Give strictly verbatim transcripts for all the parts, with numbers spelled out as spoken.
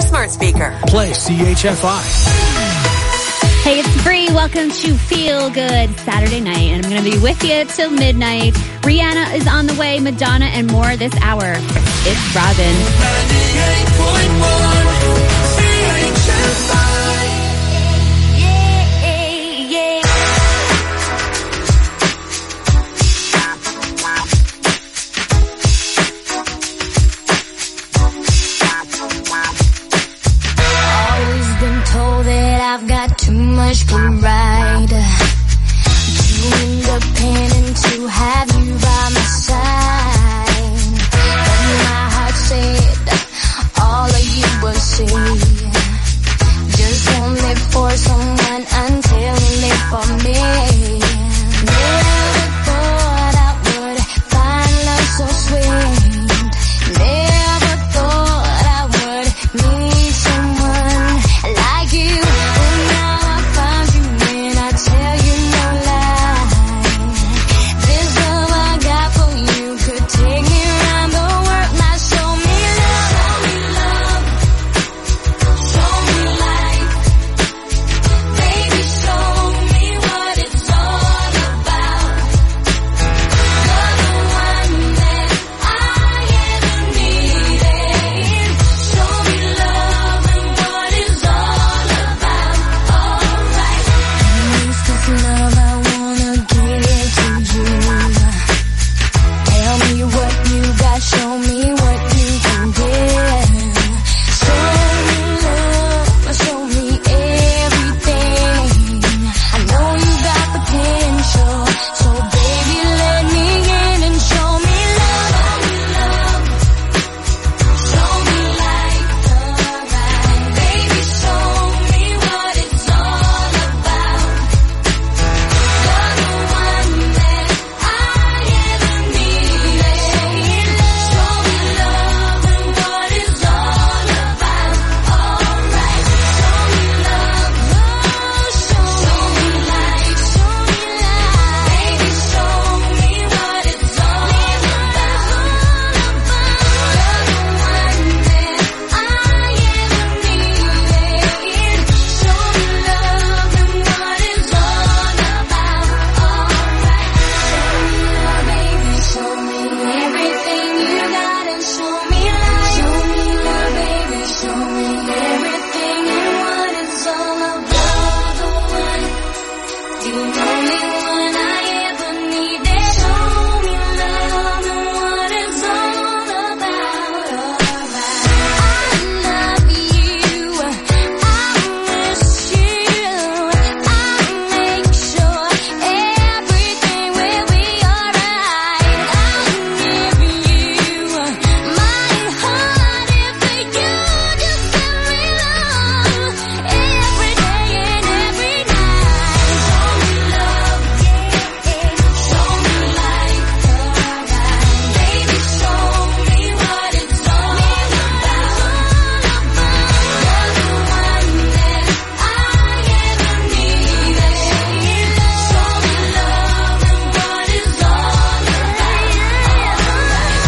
smart speaker. Play C H F I. Hey, it's Bree. Welcome to Feel Good Saturday night, and I'm going to be with you till midnight. Rihanna is on the way, Madonna, and more this hour. It's Robin. ninety-eight point one C H F I. Yeah, yeah. Always been told that I've got too much pride, too independent to have you by my side. But my heart said all of you will see. Just won't live for someone until you live for me. Never thought I would find love so sweet. Never thought I would meet someone like you. But now I found you and I tell you no lie. This love I got for you could take me around the world. Now show me love, show me love, show me life. Baby, show me what it's all about. You're the one that I ever needed. Show me love and what it's all about. Alright. Use this love I wanna give to you. Tell me what you got, show me what you can give. Show me love, show me everything. I know you got potential, so baby let me in and show me love. Show me life, alright. Baby, show me what it's all about. You're the one that I ever needed. Show me love and what it's all about. Alright. Show me love, show me life, show me life. Baby, show me what it's all about. You're the one that I ever needed. Show me love and what it's all about. Alright. Show me love, baby, show me everything you got and show me life. Show me love, baby, show me everything and what it's all about. The one, the only one I ever needed. Show me love and what it's all about. Alright. I love you, I miss you, I make sure everything will be alright. I'll give you my heart if you just let me love every day and every night. Show me love, yeah, show me life, alright. Baby, show me what it's all about. You're the one that I ever needed. Show me love and what it's all about. Alright.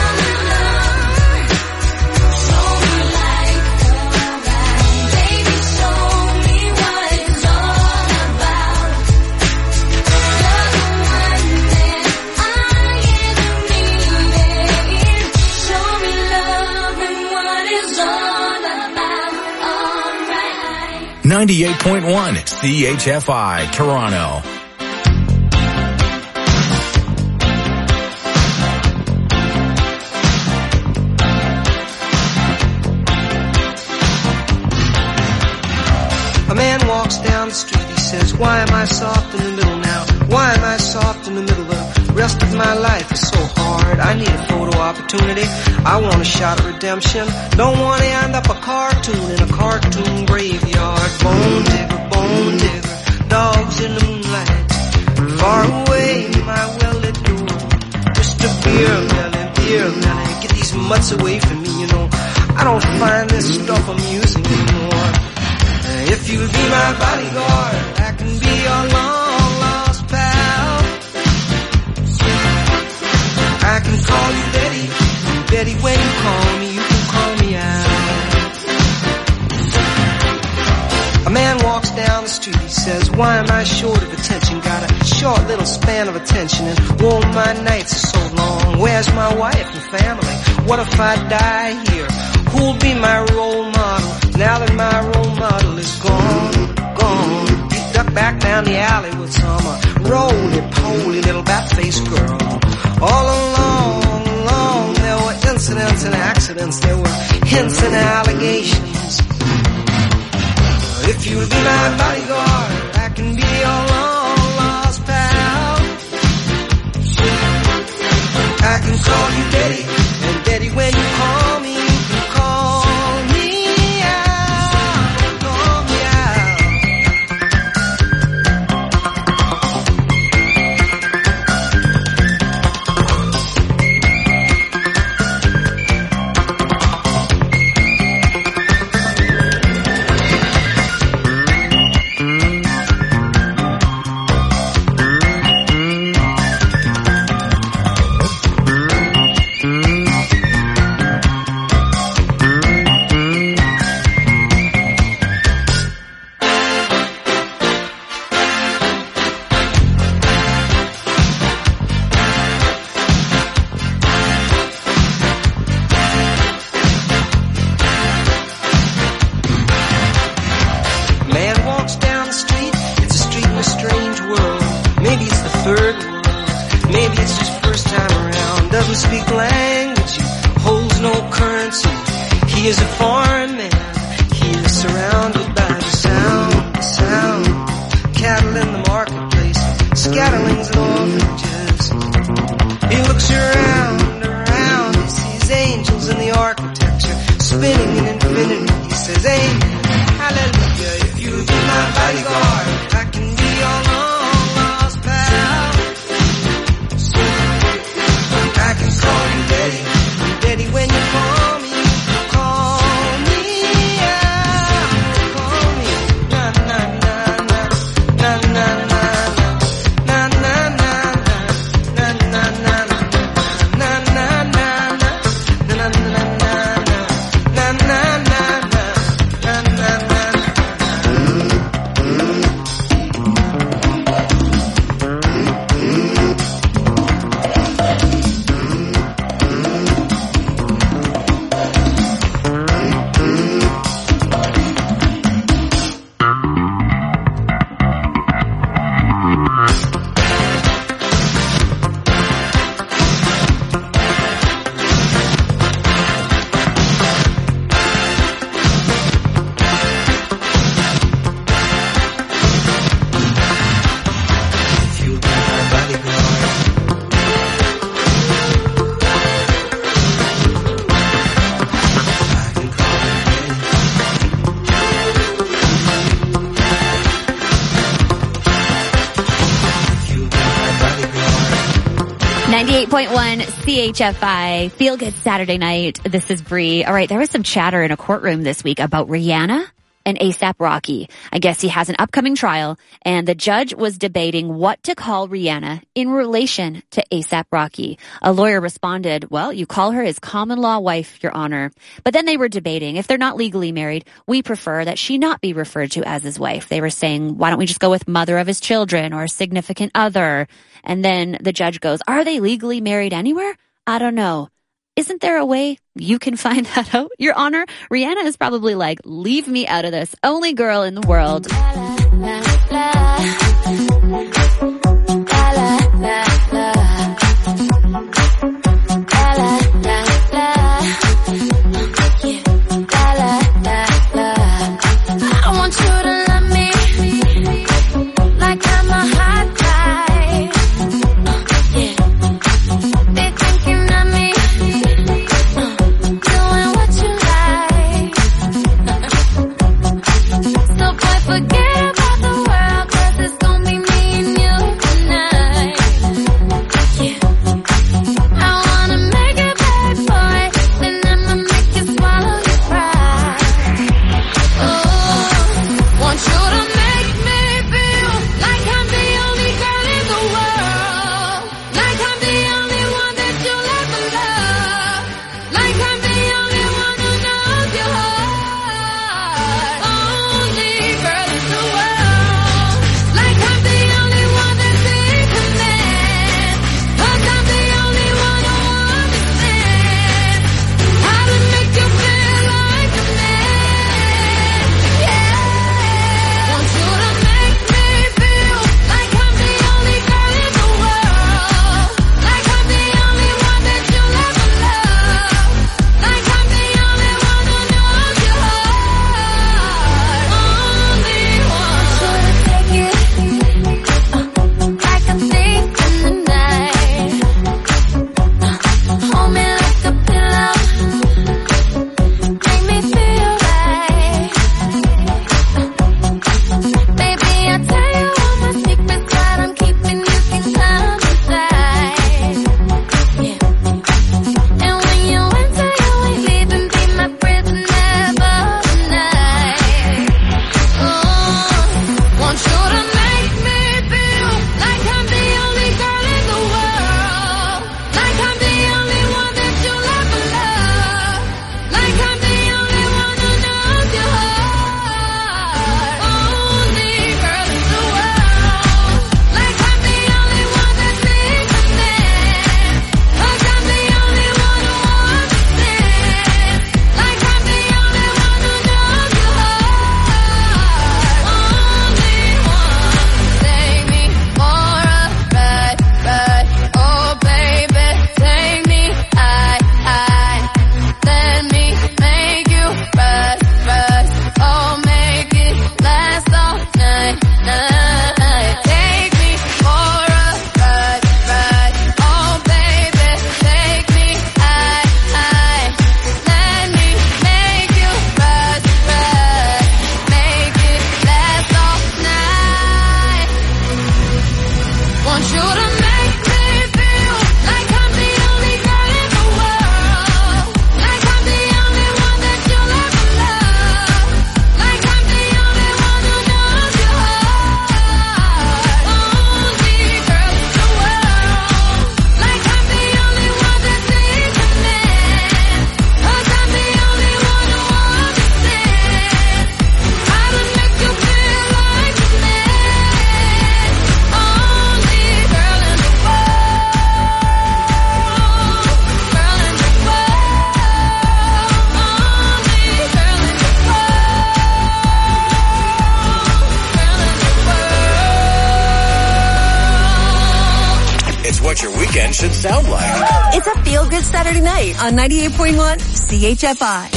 Show me love, show me life, alright. Baby, show me what it's all about. You're the one that I ever needed. Show me love and what it's all about. Alright. ninety-eight point one C H F I, Toronto. A man walks down the street, he says, why am I soft in the middle now? Why am I soft in the middle? The rest of my life is so hard. I need a photo opportunity. I want a shot of redemption. Don't want to end up a cartoon in a cartoon graveyard. Bone digger, bone digger, dogs in the moonlight. Far away, my well-lit door. Mister Beer Melly, Beer Melly, get these mutts away from me, you know. I don't find this stuff amusing anymore. If you'll be my bodyguard, I can be your long lost pal. I can call you Betty, Betty when you call me, you can call me out. Why am I short of attention? Got a short little span of attention, and whoa, my nights are so long. Where's my wife and family? What if I die here? Who'll be my role model now that my role model is gone, gone? He ducked back down the alley with some uh, roly-poly little bat-faced girl. All along, along, there were incidents and accidents. There were hints and allegations. If you'll be my bodyguard, I can be your long-lost pal. I can call you Daddy, and Daddy, when you call me, you can call me out, call me out. ninety-eight point one C H F I, Feel Good Saturday Night. This is Bree. All right, there was some chatter in a courtroom this week about Rihanna and ASAP Rocky. I guess he has an upcoming trial, and the judge was debating what to call Rihanna in relation to ASAP Rocky. A lawyer responded, well, you call her his common law wife, Your Honor. But then they were debating, if they're not legally married, we prefer that she not be referred to as his wife. They were saying, why don't we just go with mother of his children or significant other? And then the judge goes, are they legally married anywhere? I don't know. Isn't there a way you can find that out, Your Honor? Rihanna is probably like, leave me out of this. Only girl in the world. I want you to love me like I'm a hot guy. Yeah. Be thinking of me, doing what you like. So boy, forget about the world, 'cause it's what your weekend should sound like. It's a feel-good Saturday night on ninety-eight point one C H F I.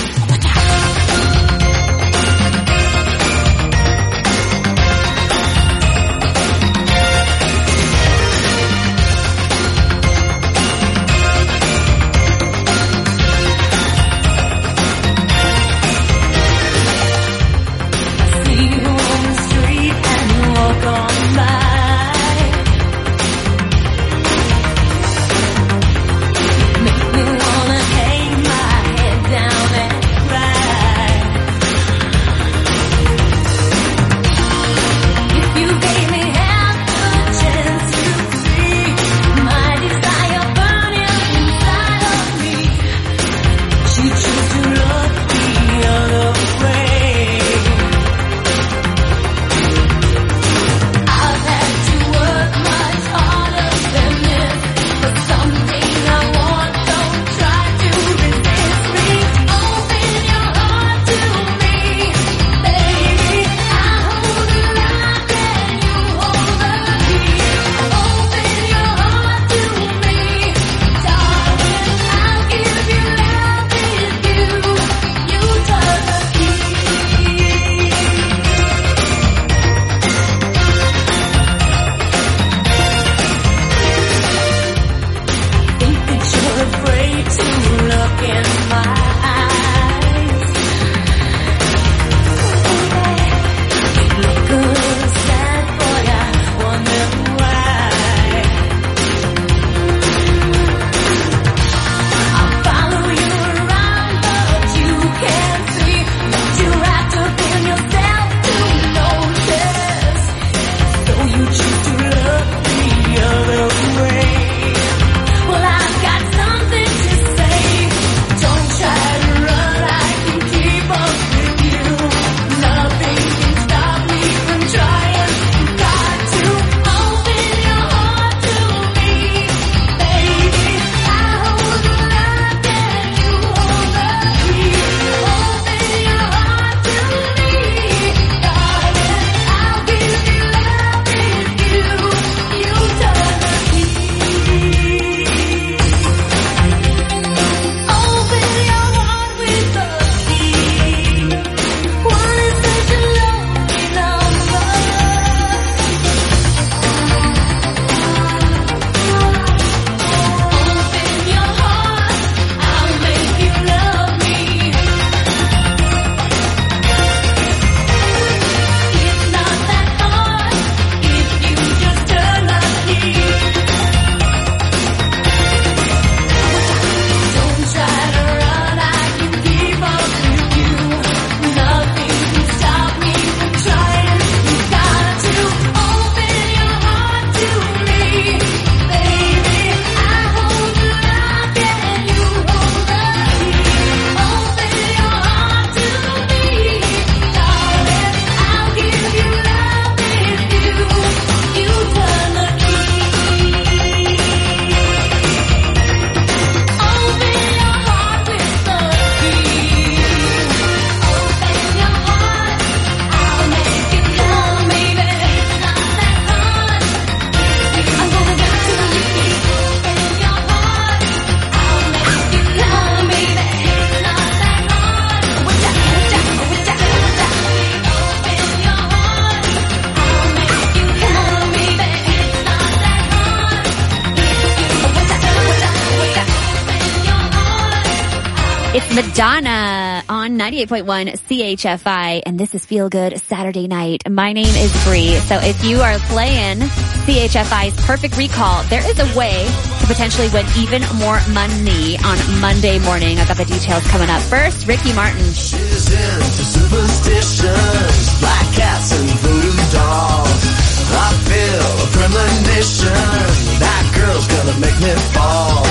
Madonna on ninety-eight point one C H F I, and this is Feel Good Saturday Night. My name is Bree, so if you are playing C H F I's Perfect Recall, there is a way to potentially win even more money on Monday morning. I've got the details coming up. First, Ricky Martin. She's into superstitions, black cats and voodoo dolls. I feel a premonition, that girl's gonna make me fall.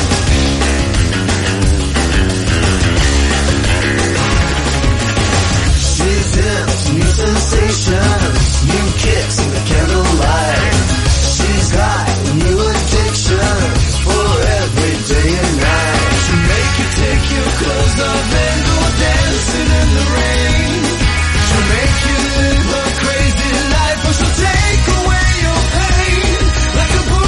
She's into new sensations, new kicks in the candlelight. She's got new addictions for every day and night. She'll make you take your clothes off and go dancing in the rain. She'll make you live a crazy life, or she'll take away your pain like a bullet.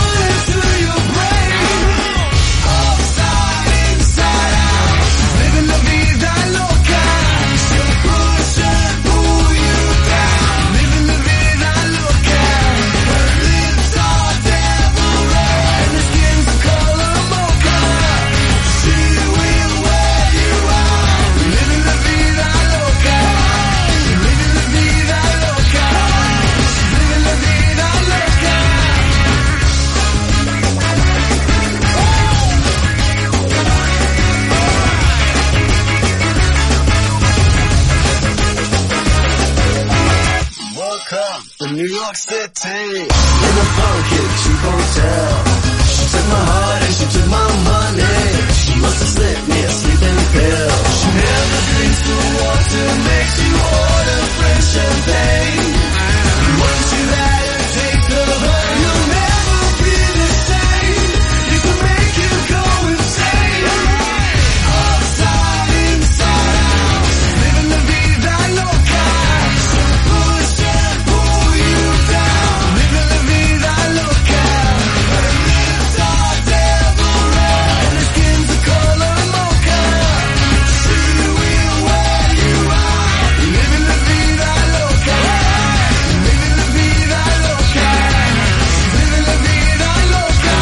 city. In a funky cheap hotel. She took my heart and she took my money. She must have slipped me a sleeping pill. She never drinks the water, makes you order French champagne. Once you've had a taste of her, you'll never be the same. You can make you go insane. Upside, inside out, living la vida loca. She'll push and pull you down, living la vida loca. Her lips are devil red, and her skin's the color mocha. She will wear you out, living la vida loca. Living la vida loca. Living la vida loca.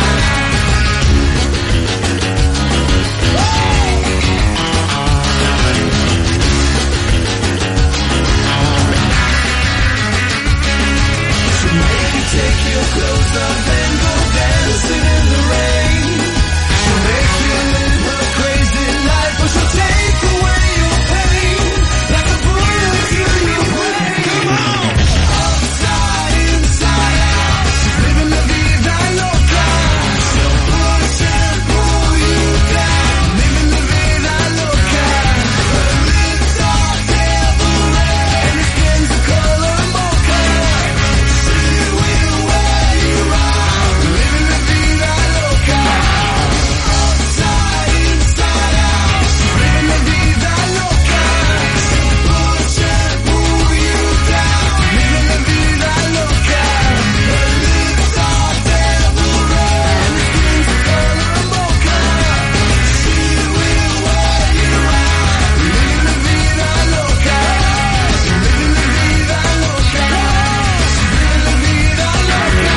She'll make you take your clothes off and go dancing in the rain. She'll make you live a crazy life, but she'll take away your pain like a bullet through your brain. Come on! Upside, inside out, she's living la vida loca. She'll push and pull you down, living la vida loca. Her lips are devil red, and her skin's the color mocha. She will wear you out, living la vida loca. Upside, inside out, she's living la vida loca. She'll push and pull you down, living la vida loca. Her lips are devil red, and her skin's the color mocha. She will wear you out, living la vida loca. Living la vida loca. Living la vida loca.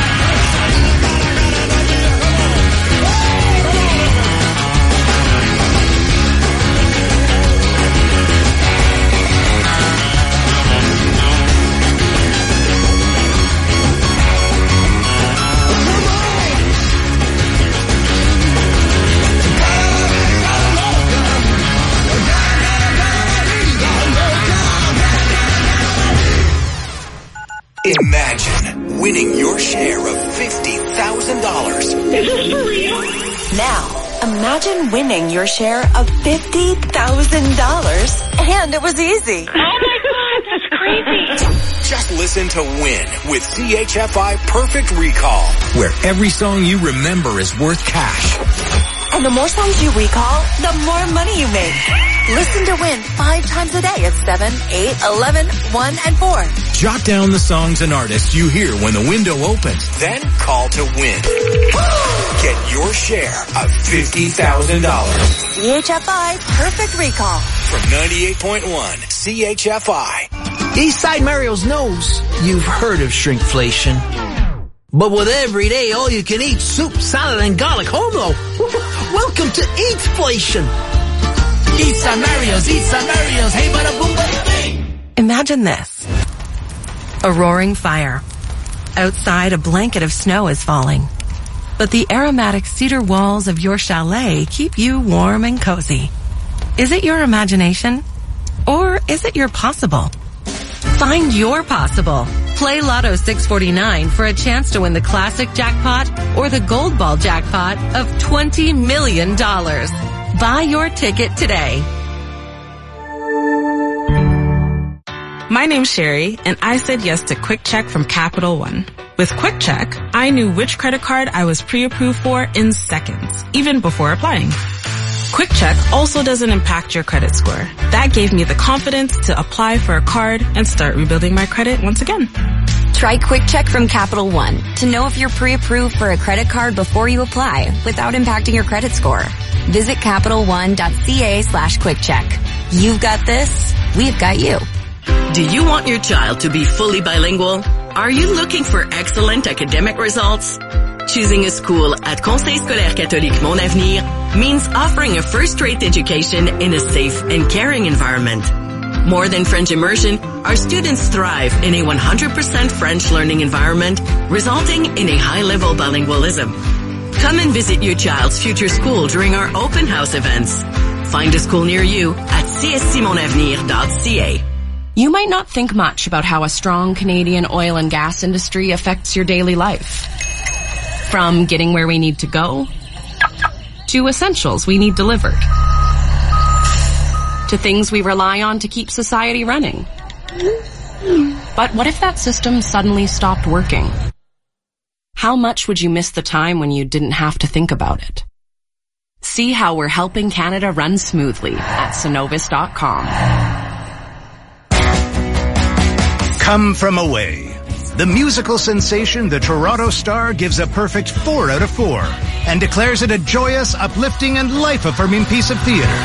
Imagine winning your share of fifty thousand dollars. Now, imagine winning your share of fifty thousand dollars, and it was easy. Just listen to Win with C H F I Perfect Recall, where every song you remember is worth cash. And the more songs you recall, the more money you make. Listen to Win five times a day at seven, eight, eleven, one, and four. Jot down the songs and artists you hear when the window opens. Then call to win. Get your share of fifty thousand dollars. C H F I Perfect Recall. From ninety-eight point one C H F I. Eastside Mario's knows you've heard of shrinkflation. But with everyday all-you-can-eat soup, salad, and garlic home low, welcome to Eatflation. Eastside Mario's, Eastside Mario's, hey bada boom bada bing. Imagine this. A roaring fire. Outside, a blanket of snow is falling. But the aromatic cedar walls of your chalet keep you warm and cozy. Is it your imagination? Or is it your possible? Find your possible. Play Lotto six forty-nine for a chance to win the classic jackpot or the gold ball jackpot of twenty million dollars. Buy your ticket today. My name's Sherry, and I said yes to Quick Check from Capital One. With Quick Check, I knew which credit card I was pre-approved for in seconds, even before applying. Quick Check also doesn't impact your credit score. That gave me the confidence to apply for a card and start rebuilding my credit once again. Try Quick Check from Capital One to know if you're pre-approved for a credit card before you apply without impacting your credit score. Visit CapitalOne.ca slash Quick Check. You've got this. We've got you. Do you want your child to be fully bilingual? Are you looking for excellent academic results? Choosing a school at Conseil Scolaire Catholique Mon Avenir means offering a first-rate education in a safe and caring environment. More than French immersion, our students thrive in a one hundred percent French learning environment, resulting in a high-level bilingualism. Come and visit your child's future school during our open house events. Find a school near you at c s c mon avenir dot c a. You might not think much about how a strong Canadian oil and gas industry affects your daily life. From getting where we need to go, to essentials we need delivered, to things we rely on to keep society running. But what if that system suddenly stopped working? How much would you miss the time when you didn't have to think about it? See how we're helping Canada run smoothly at Cenovus dot com. Come From Away. The musical sensation The Toronto Star gives a perfect four out of four and declares it a joyous, uplifting, and life-affirming piece of theater.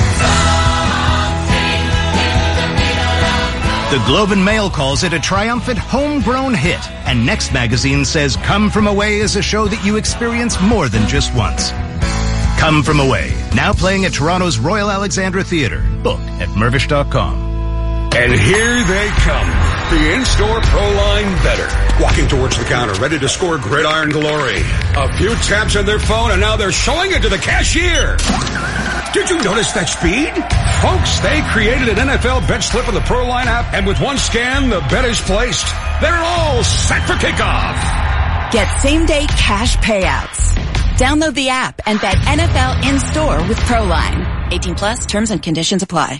The Globe and Mail calls it a triumphant homegrown hit, and Next Magazine says Come From Away is a show that you experience more than just once. Come From Away, now playing at Toronto's Royal Alexandra Theatre. Book at Mirvish dot com. And here they come. The in-store Proline Better. Walking towards the counter, ready to score gridiron glory. A few taps on their phone, and now they're showing it to the cashier. Did you notice that speed? Folks, they created an N F L bet slip on the Proline app, and with one scan, the bet is placed. They're all set for kickoff. Get same-day cash payouts. Download the app and bet N F L in-store with Proline. eighteen plus, terms and conditions apply.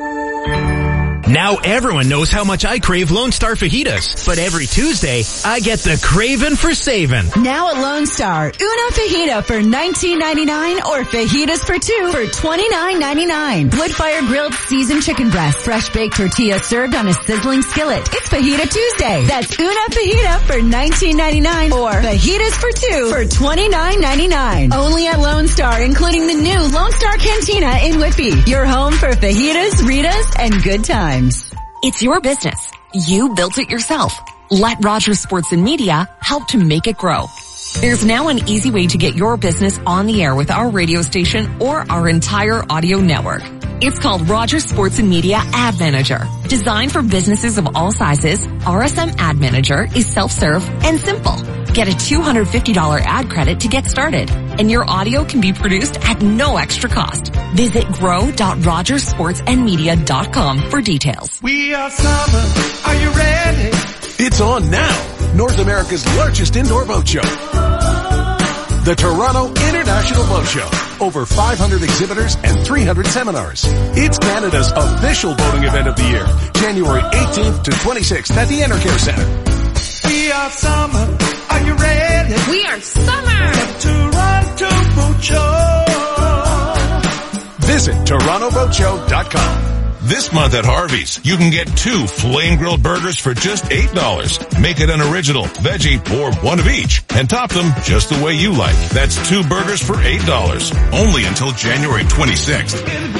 Now everyone knows how much I crave Lone Star fajitas, but every Tuesday, I get the craving for saving. Now at Lone Star, una fajita for nineteen ninety-nine or fajitas for two for twenty-nine ninety-nine. Wood-fire grilled seasoned chicken breast, fresh baked tortilla served on a sizzling skillet. It's Fajita Tuesday. That's una fajita for nineteen ninety-nine or fajitas for two for twenty-nine ninety-nine. Only at Lone Star, including the new Lone Star Cantina in Whitby. Your home for fajitas, Ritas, and good times. It's your business. You built it yourself. Let Rogers Sports and Media help to make it grow. There's now an easy way to get your business on the air with our radio station or our entire audio network. It's called Rogers Sports and Media Ad Manager. Designed for businesses of all sizes, R S M Ad Manager is self-serve and simple. Get a two hundred fifty dollars ad credit to get started, and your audio can be produced at no extra cost. Visit grow dot rogers sports and media dot com for details. We are summer. Are you ready? It's on now. North America's largest indoor boat show. The Toronto International Boat Show. Over five hundred exhibitors and three hundred seminars. It's Canada's official boating event of the year. January eighteenth to twenty-sixth at the Enercare Center. We are summer. Are you ready? We are summer. The Toronto Boat Show. Visit toronto boat show dot com. This month at Harvey's, you can get two flame grilled burgers for just eight dollars. Make it an original, veggie, or one of each, and top them just the way you like. That's two burgers for eight dollars. Only until January twenty-sixth.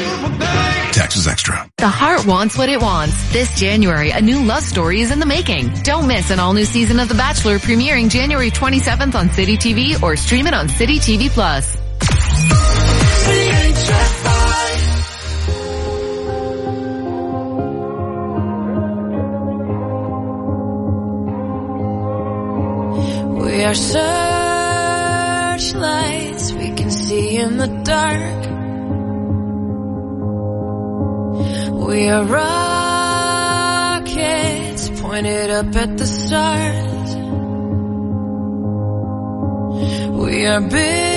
Taxes extra. The heart wants what it wants. This January, a new love story is in the making. Don't miss an all-new season of The Bachelor premiering January twenty-seventh on City T V or stream it on City T V Plus. We are searchlights we can see in the dark. We are rockets pointed up at the stars. We are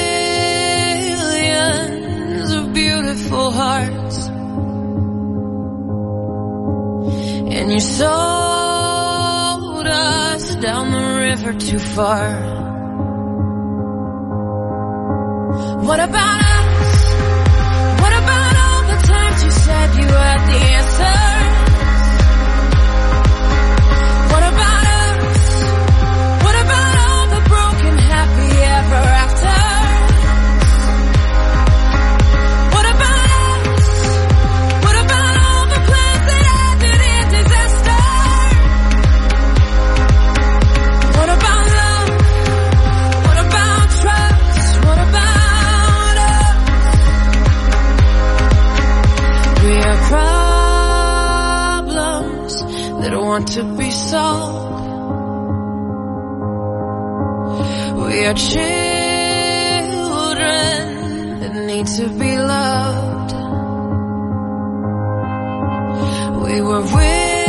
billions of beautiful hearts. And you sold us down the river too far. What about us? What about all the times you said you had the answers? What about us? What about all the broken happy ever after? What about us? What about all the plans that ended in disaster? What about love? What about trust? What about us? We are problems that want to be solved. We are children that need to be loved. We were with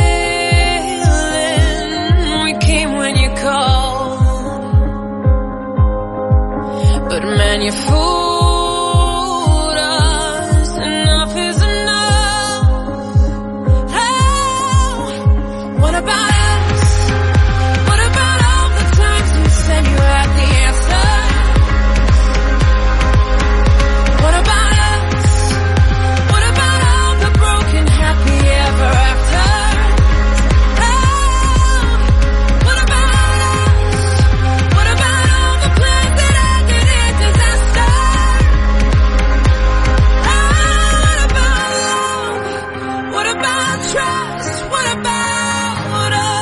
But man, you fooled us. Enough is enough. Oh, what about us? What about all the times you said you had the answer? What about us? What about all the broken happy ever after? Oh, what about us? What about all the plans that ended in disaster? Oh, what about love? What about trust? What about us?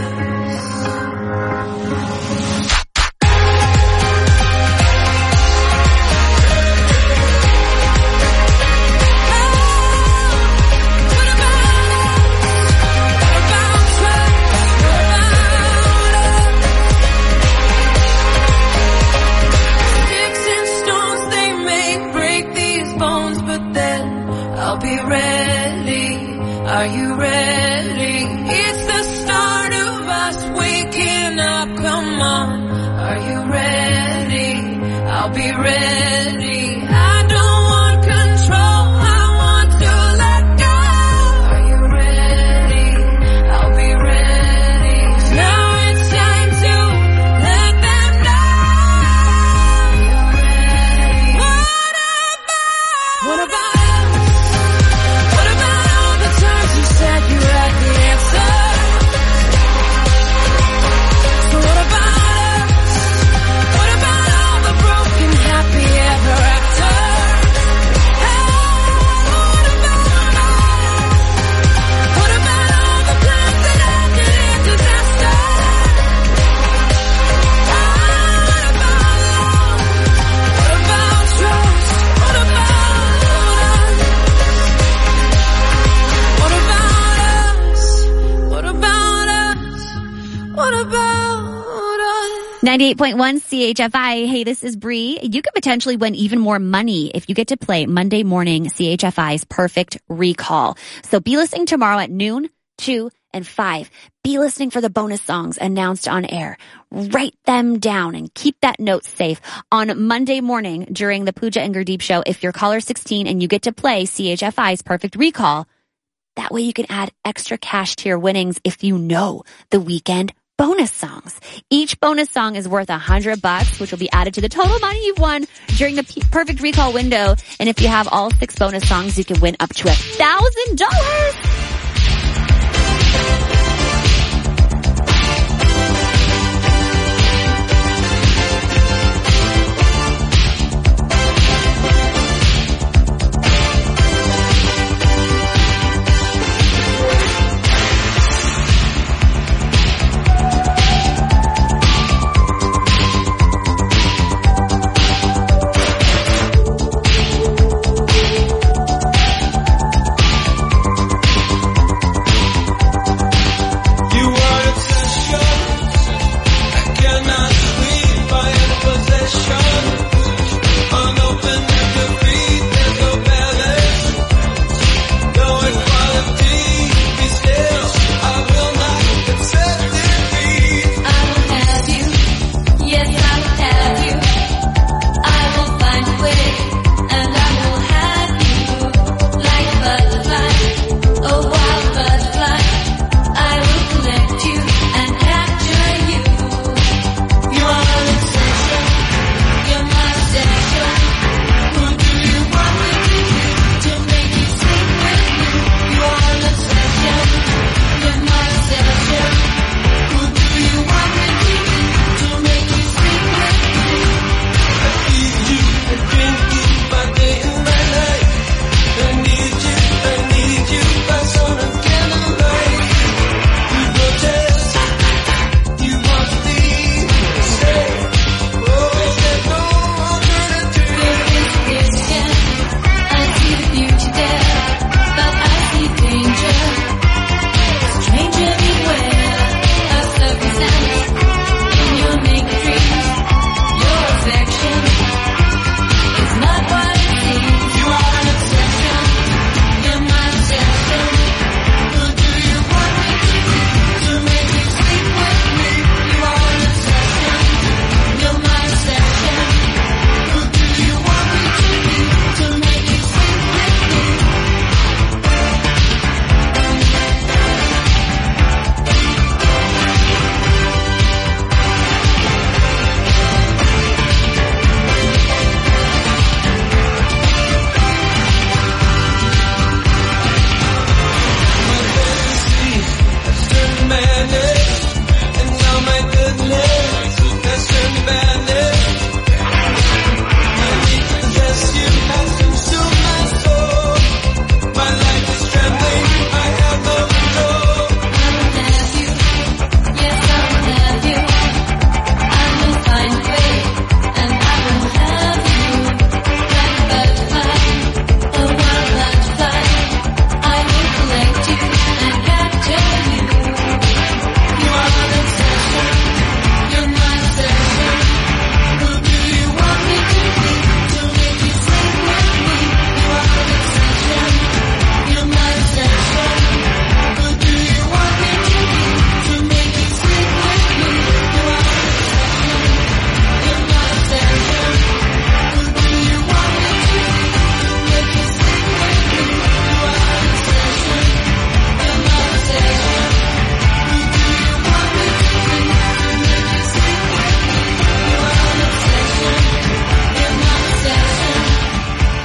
Sticks and stones, they may break these bones, but then I'll be ready. Are you ready? It's the start of us waking up. Come on, are you ready? I'll be ready. I don't want control. I want to let go. Are you ready? I'll be ready. Now it's time to let them know. You're ready. What about? What about us? What about all the times you said you had the answer? So what about us? What about all the broken happy ever after? Hey, what about us? What about all the plans that ended in disaster? Oh, what about love? What about trust? What about us? What about us? What about us? What about us? ninety-eight point one C H F I. Hey, this is Bree. You could potentially win even more money if you get to play Monday morning C H F I's Perfect Recall. So be listening tomorrow at noon, two, and five. Be listening for the bonus songs announced on air. Write them down and keep that note safe. On Monday morning during the Pooja and Gurdeep show, if you're caller sixteen and you get to play C H F I's Perfect Recall, that way you can add extra cash to your winnings if you know the weekend bonus songs. Each bonus song is worth a hundred bucks, which will be added to the total money you've won during the P- Perfect Recall window. And if you have all six bonus songs, you can win up to a thousand dollars. You're my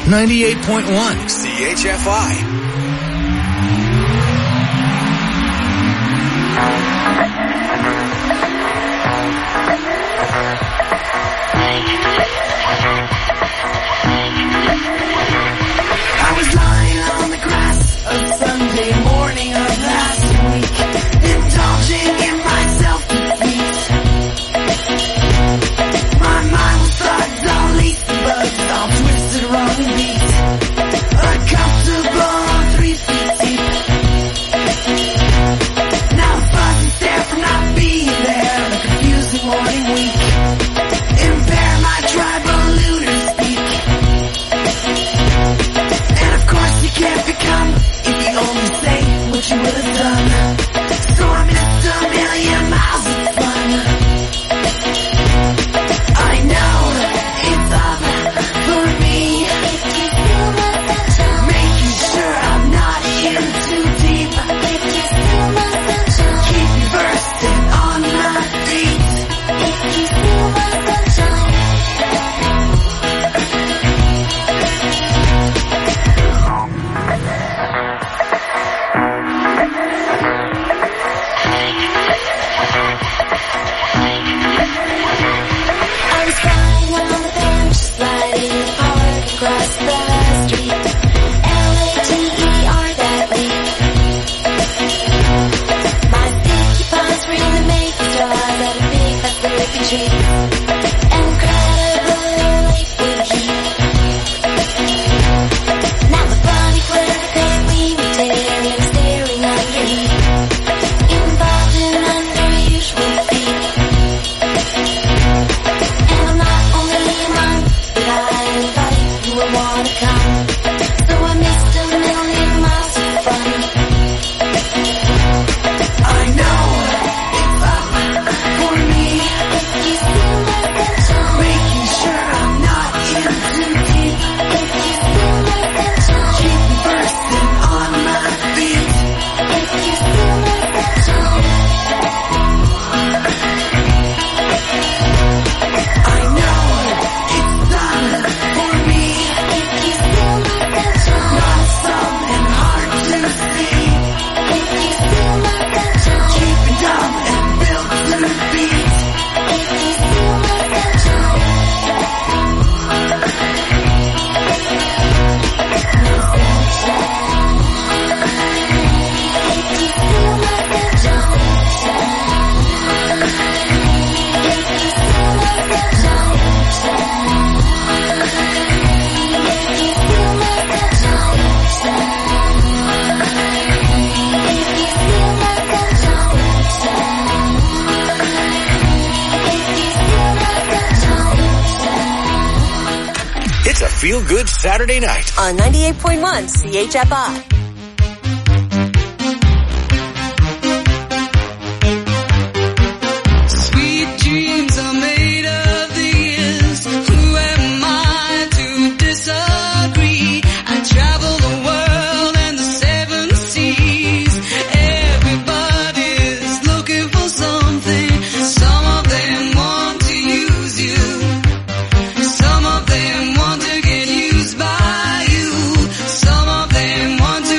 ninety-eight point one C H F I. I was lying on the grass a Sunday morning of last week, indulging in my self-defeat. My mind was thugged, all lacy bugs, all twisted wrong and beat. Uncomfortable, three feet deep. Now I'm fucking there from not being there, a confusing morning week. Impair my tribal lunar speak. And of course you can't become if you only say what you would have done. So I missed a million miles of fun. I know it's up for me, making sure I'm not in too deep. Keep me bursting on my feet. I was crying on the bench, sliding in the park across the street. L A T E R that week. My sticky palms were in the making straws at a big fat tree. Incredible life would heat. Now the bunny clear the pale weaving tear and staring underneath. Involved in unusual feet. And I'm not only a monk, but I invite you will wanna come. So I missed a million miles of fun. I know it's up for me, making sure I'm not in too deep. Keep me bursting on my feet. I know it's done for me, not some and hard to see. Keeping dumb and built to beat. It's a feel-good Saturday night. On ninety-eight point one C H F I. Sweet dreams are made of these. Who am I to disagree? I travel the world and the seven seas. Everybody's looking for something. Some of them want to use you. Some of them want to get used by you. Some of them want to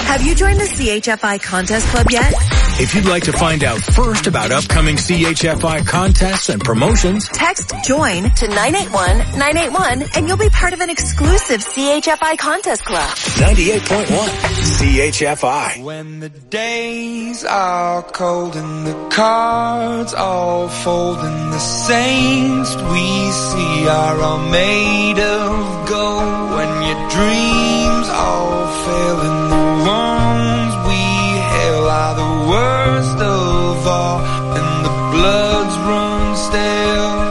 Have you joined the C H F I Contest Club yet? If you'd like to find out first about upcoming C H F I contests and promotions, text JOIN to nine eight one nine eight one and you'll be part of an exclusive C H F I Contest Club. ninety-eight point one C H F I. When the days are cold and the cards all fold and the saints we see are all made of gold, when your dreams all fail and the ones we hail are the worst of all and the bloods run stale.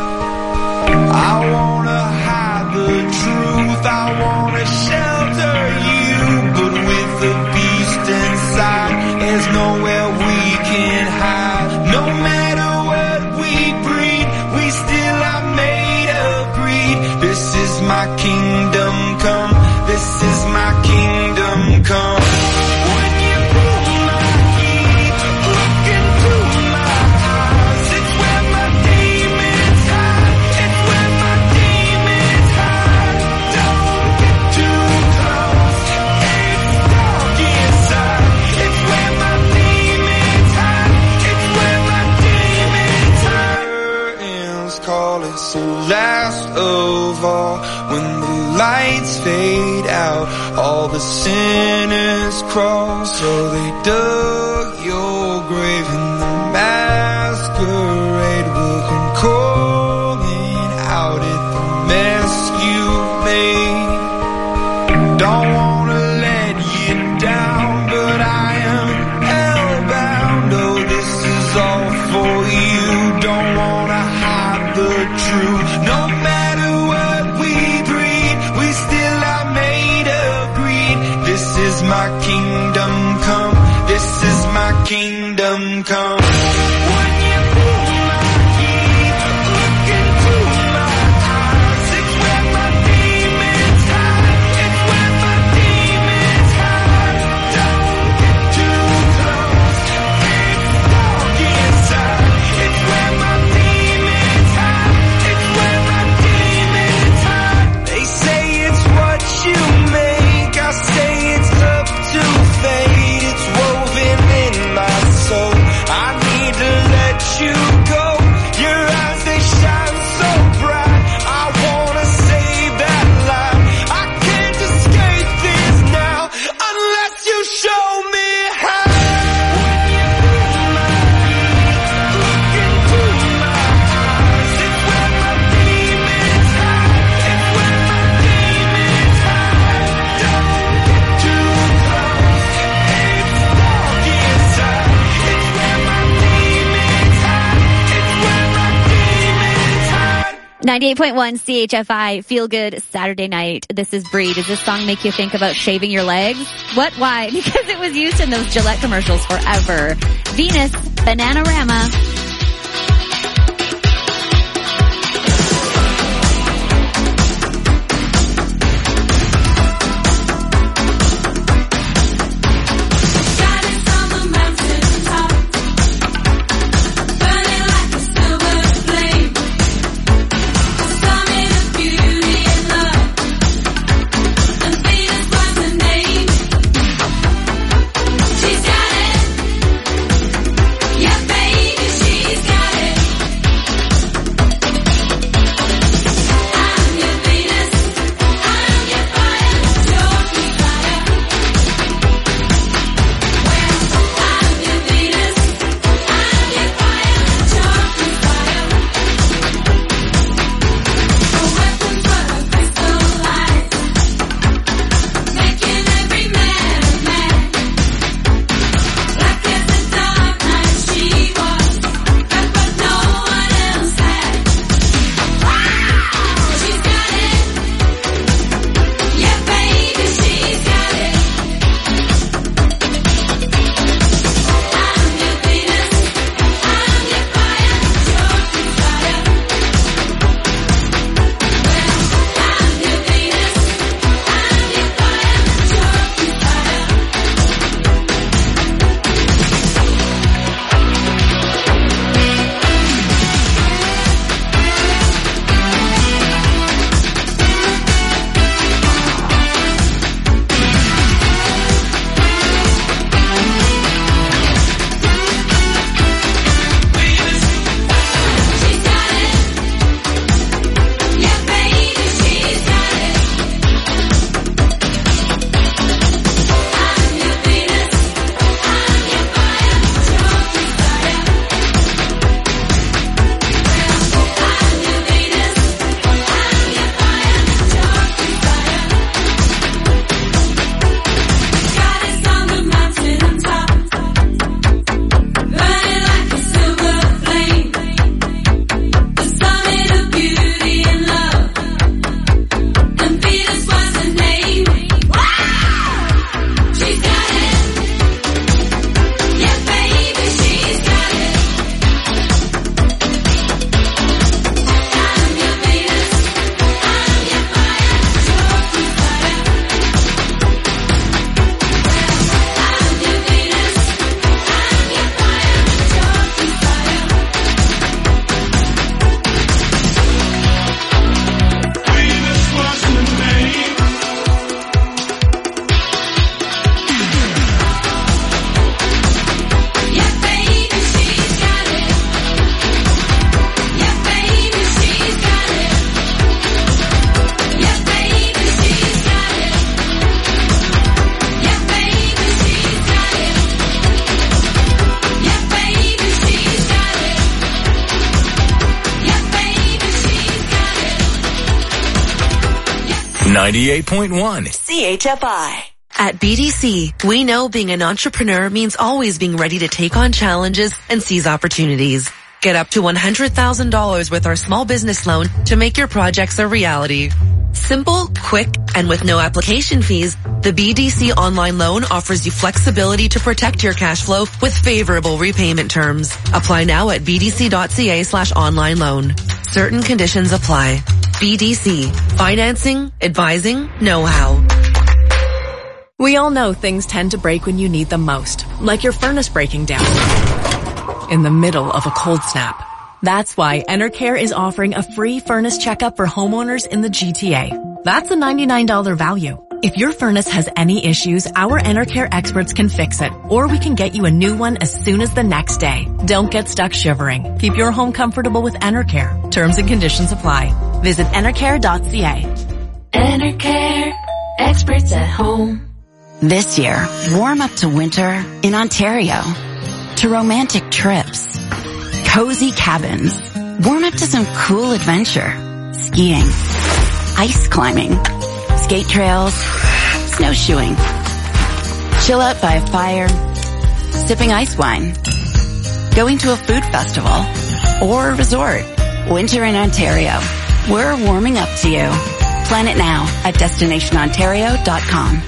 I wanna hide the truth, I wanna shelter you, but with the beast inside, there's nowhere we can hide. No matter what we breed, we still are made of greed. This is my kingdom come, this is my kingdom come. When you pull my feet, look into my eyes, it's where my demons hide, it's where my demons hide. Don't get too close, it's dark inside, it's where my demons hide, it's where my demons hide. Curtains call, it's the last of all. When the lights fade out, all the sinners crawl. So they dug your grave and the masquerade will come calling out at the mess you made. Don't wanna let you down, but I am hellbound. Oh, this is all for you. Don't wanna hide the truth. No matter what we breed, we still are made of greed. This is my kingdom come, this is my kingdom come. When you pull my feet, look into my eyes, it's where my demons hide, it's where my demons hide. Don't get too close, it's dark inside, it's where my demons hide, it's where my demons hide. They say it's what you make, I say it's up to fate, it's woven in my soul. I need to let you go, your eyes they shine so bright, I wanna save that light. I can't escape this now, unless you show me how. When you pull my feet, look into my eyes, it's where my demons hide, it's where my demons hide. Don't get too close, it's dark inside, it's where my demons hide, it's where my demons hide. ninety-eight point one C H F I, Feel Good Saturday night. This is Bree. Does this song make you think about shaving your legs? What? Why? Because it was used in those Gillette commercials forever. Venus, Bananarama. Shining on the mountain top, burning like a silver flame. Summit of beauty and love, and Venus was the name. She's got it, yeah, baby, she ninety-eight point one C H F I. At B D C, we know being an entrepreneur means always being ready to take on challenges and seize opportunities. Get up to one hundred thousand dollars with our small business loan to make your projects a reality. Simple, quick, and with no application fees, the B D C online loan offers you flexibility to protect your cash flow with favorable repayment terms. Apply now at bdc.ca slash online loan. Certain conditions apply. B D C. Financing, advising, know-how. We all know things tend to break when you need them most, like your furnace breaking down in the middle of a cold snap. That's why Enercare is offering a free furnace checkup for homeowners in the G T A. That's a ninety-nine dollars value. If your furnace has any issues, our Enercare experts can fix it, or we can get you a new one as soon as the next day. Don't get stuck shivering. Keep your home comfortable with Enercare. Terms and conditions apply. Visit enercare dot c a. Enercare, experts at home. This year, warm up to winter in Ontario. To romantic trips. Cozy cabins. Warm up to some cool adventure. Skiing. Ice climbing. Skate trails. Snowshoeing. Chill out by a fire. Sipping ice wine. Going to a food festival. Or a resort. Winter in Ontario. We're warming up to you. Plan it now at destination ontario dot com.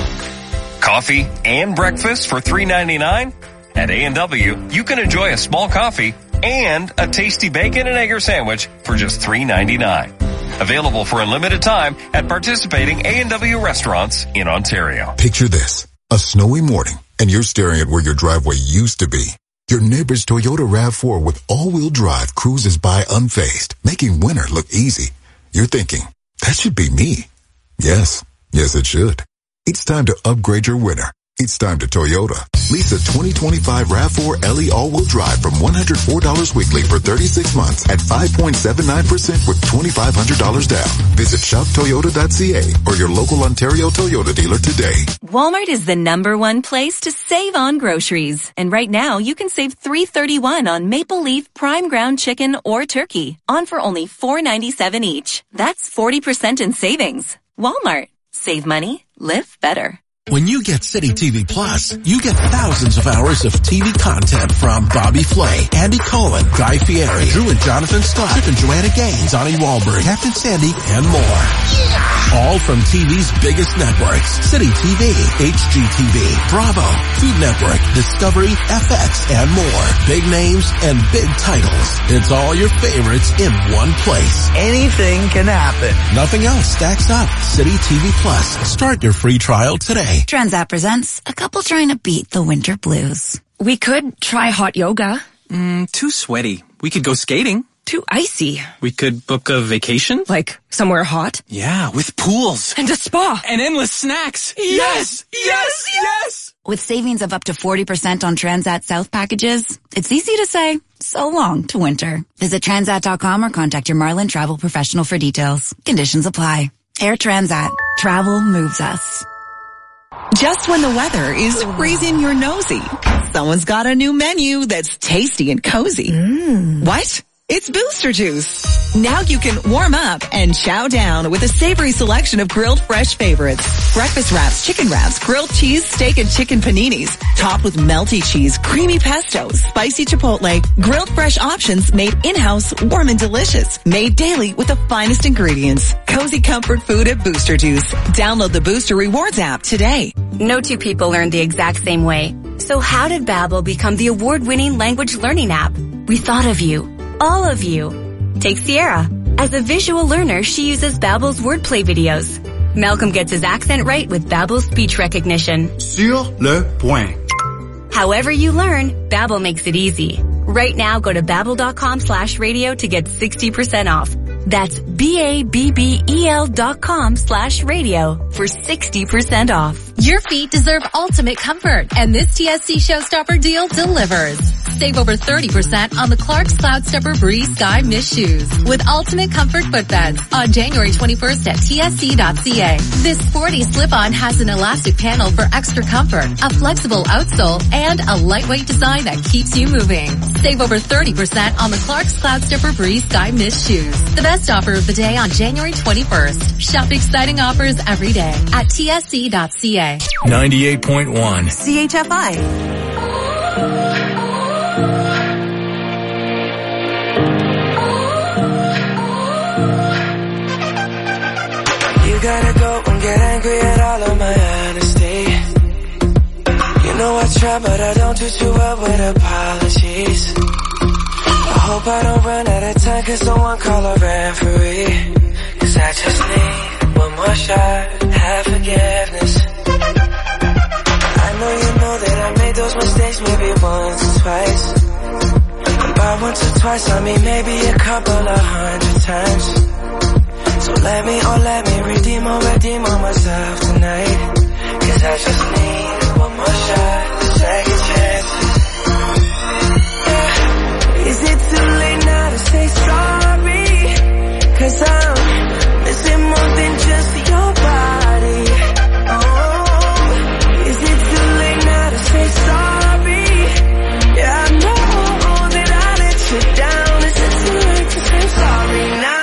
Coffee and breakfast for three ninety-nine? At A and W, you can enjoy a small coffee and a tasty bacon and egg sandwich for just three ninety-nine. Available for a limited time at participating A and W restaurants in Ontario. Picture this, a snowy morning, and you're staring at where your driveway used to be. Your neighbor's Toyota RAV four with all-wheel drive cruises by unfazed, making winter look easy. You're thinking, that should be me. Yes, yes it should. It's time to upgrade your winter. It's time to Toyota. Lease a twenty twenty-five RAV four L E all-wheel drive from one hundred four dollars weekly for thirty-six months at five point seven nine percent with twenty-five hundred dollars down. Visit shop toyota dot c a or your local Ontario Toyota dealer today. Walmart is the number one place to save on groceries. And right now, you can save three thirty-one on Maple Leaf Prime Ground Chicken or Turkey, on for only four ninety-seven each. That's forty percent in savings. Walmart. Save money. Live better. When you get City T V Plus, you get thousands of hours of T V content from Bobby Flay, Andy Cohen, Guy Fieri, Drew and Jonathan Scott, Chip and Joanna Gaines, Donnie Wahlberg, Captain Sandy, and more. Yeah. All from T V's biggest networks, City T V, H G T V, Bravo, Food Network, Discovery, F X, and more. Big names and big titles. It's all your favorites in one place. Anything can happen. Nothing else stacks up. City T V Plus. Start your free trial today. Transat presents a couple trying to beat the winter blues. We could try hot yoga. Mm, too sweaty. We could go skating. Too icy. We could book a vacation. Like somewhere hot. Yeah, with pools. And a spa. And endless snacks. Yes! Yes! Yes! With savings of up to forty percent on Transat South packages, it's easy to say so long to winter. Visit transat dot com or contact your Marlin travel professional for details. Conditions apply. Air Transat. Travel moves us. Just when the weather is freezing your nosy, someone's got a new menu that's tasty and cozy. Mm. What? It's Booster Juice. Now you can warm up and chow down with a savory selection of grilled fresh favorites. Breakfast wraps, chicken wraps, grilled cheese, steak and chicken paninis, topped with melty cheese, creamy pesto, spicy chipotle, grilled fresh options made in-house, warm and delicious. Made daily with the finest ingredients. Cozy comfort food at Booster Juice. Download the Booster Rewards app today. No two people learn the exact same way. So how did Babbel become the award-winning language learning app? We thought of you. All of you. Take Sierra. As a visual learner, she uses Babbel's wordplay videos. Malcolm gets his accent right with Babbel's speech recognition. Sur le point. However you learn, Babbel makes it easy. Right now, go to babbel.com slash radio to get sixty percent off. That's B-A-B-B-E-L dot com slash radio for sixty percent off. Your feet deserve ultimate comfort, and this T S C Showstopper deal delivers. Save over thirty percent on the Clarks Cloudstepper Breeze Sky Mist shoes with ultimate comfort footbeds on January twenty-first at T S C dot C A. This sporty slip-on has an elastic panel for extra comfort, a flexible outsole, and a lightweight design that keeps you moving. Save over thirty percent on the Clarks Cloudstepper Breeze Sky Mist shoes. The best offer of the day on January twenty-first. Shop exciting offers every day at T S C dot C A. ninety-eight point one C H F I. You gotta go and get angry at all of my honesty. You know I try, but I don't do too well with apologies. I hope I don't run out of time, cause someone call a referee. Cause I just need one more shot, have forgiveness. I know you know that I made those mistakes maybe once or twice. And by once or twice I mean maybe a couple of hundred times. So let me, oh let me redeem or redeem on myself tonight. Cause I just need one more shot, second chances. Yeah. Is it too late now to say sorry? Cause I'm missing more than just your body. Oh, is it too late now to say sorry? Yeah, I know that I let you down. Is it too late to say sorry now?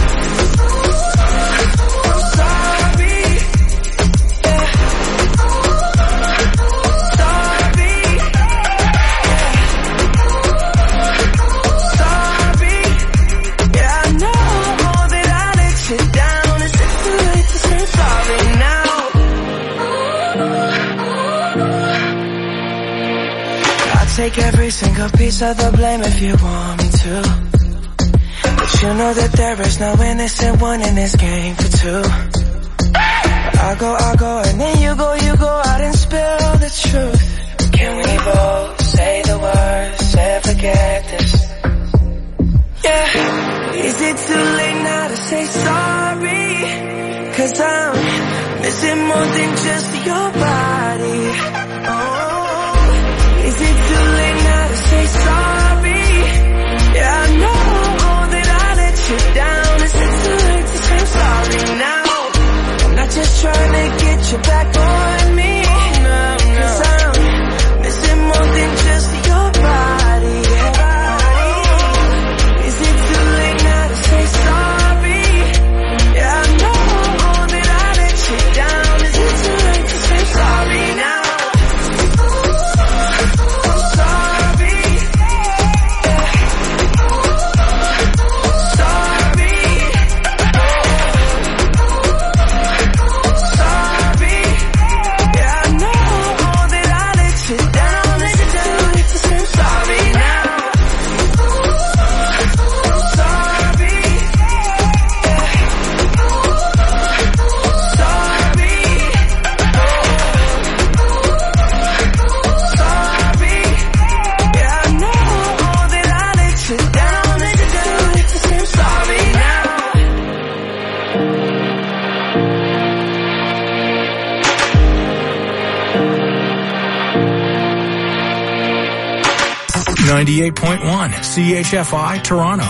Take every single piece of the blame if you want me to. But you know that there is no innocent one in this game for two. I go, I go, and then you go, you go out and spill the truth. Can we both say the words and forget this? Yeah. Is it too late now to say sorry? Cause I'm missing more than just your body. Oh. Is it too late now to say sorry? Yeah, I know that I let you down. Is it too late to say sorry now? I'm not just trying to get you back on me. No, no. Cause I'm missing more than just your body. Is it too late now to say sorry? Yeah, I know that I let you down. Is it too late to say sorry now? ninety-eight point one C H F I Toronto.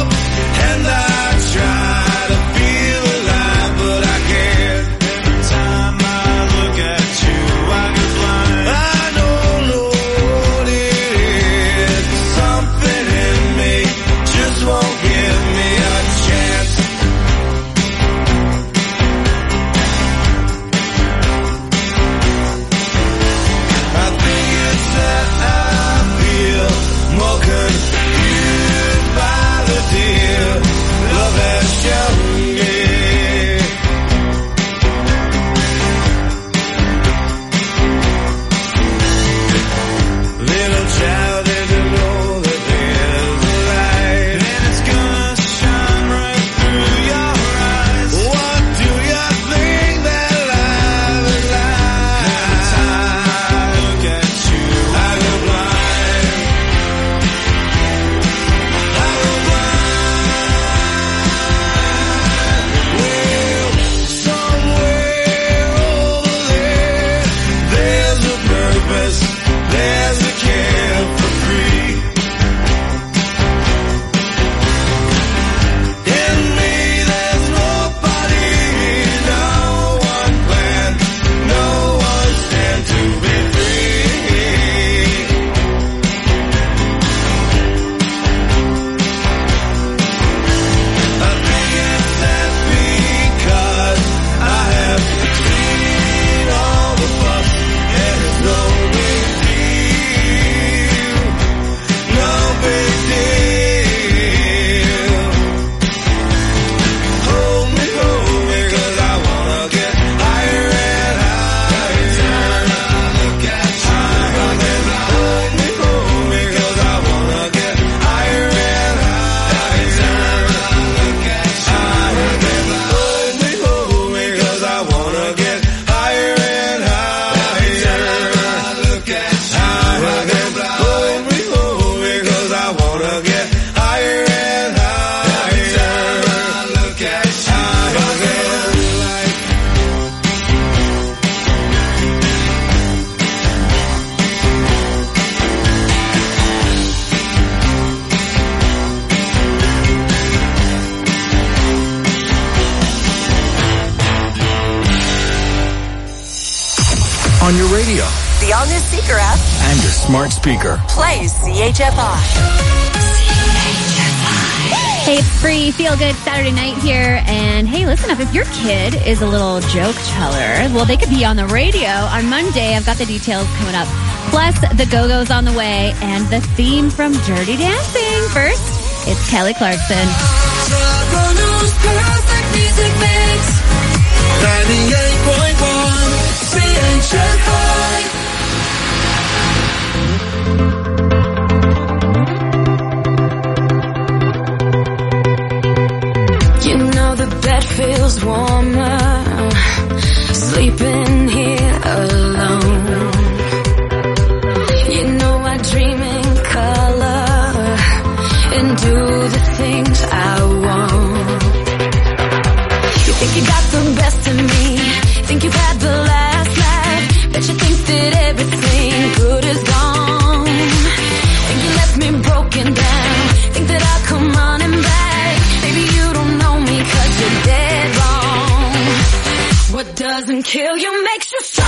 Time strongest speaker app. And your smart speaker. Play C H F I. Hey, it's free, feel good Saturday night here. And hey, listen up, if your kid is a little joke teller, well, they could be on the radio on Monday. I've got the details coming up. Plus, the Go-Go's on the way and the theme from Dirty Dancing. First, it's Kelly Clarkson. Toronto's perfect music mix. ninety-eight point one C H F I. Bed feels warmer, sleeping here alone. You know I dream in color and do the things I want. You think you got the best of me, think you've had the last laugh, bet you think that everything good is gone. Think you left me broken down, think that I'll come running back. Baby, you don't know me 'cause you're dead wrong. What doesn't kill you makes you strong.